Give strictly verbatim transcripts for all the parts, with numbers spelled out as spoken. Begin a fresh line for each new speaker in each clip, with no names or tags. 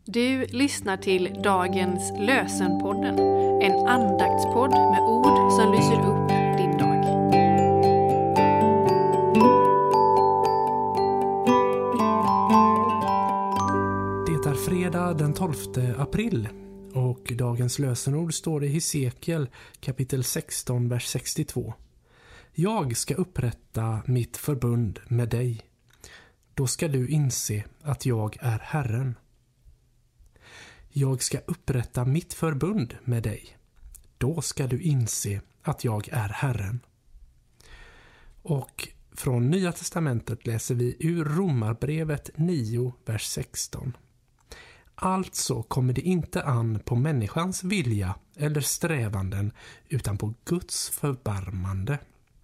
Du lyssnar till dagens Lösenpodden, en andaktspodd med ord som lyser upp din dag.
Det är fredag den tolfte april och dagens lösenord står i Hesekiel kapitel sexton, vers sextiotvå. Jag ska upprätta mitt förbund med dig. Då ska du inse att jag är Herren. Jag ska upprätta mitt förbund med dig. Då ska du inse att jag är Herren. Och från Nya testamentet läser vi ur Romarbrevet nio, vers sexton. Alltså kommer det inte an på människans vilja eller strävanden utan på Guds förbarmande.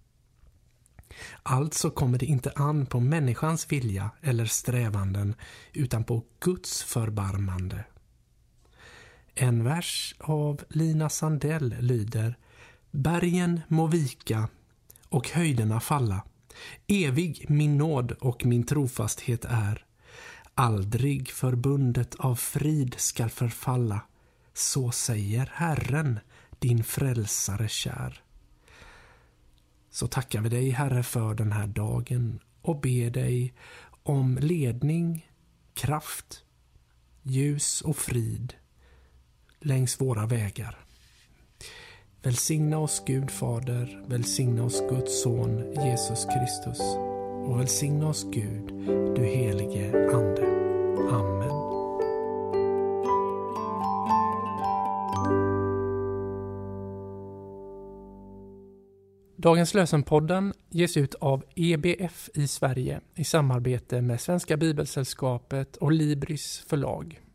Alltså kommer det inte an på människans vilja eller strävanden utan på Guds förbarmande. En vers av Lina Sandell lyder: Bergen må vika och höjderna falla. Evig min nåd och min trofasthet är. Aldrig förbundet av frid skall förfalla. Så säger Herren, din frälsare kär. Så tackar vi dig, Herre, för den här dagen och ber dig om ledning, kraft, ljus och frid längs våra vägar. Välsigna oss, Gud Fader, välsigna oss, Guds son Jesus Kristus, och välsigna oss, Gud, du helige Ande. Amen. Dagens lösenpodden ges ut av E B F i Sverige i samarbete med Svenska Bibelsällskapet och Libris förlag.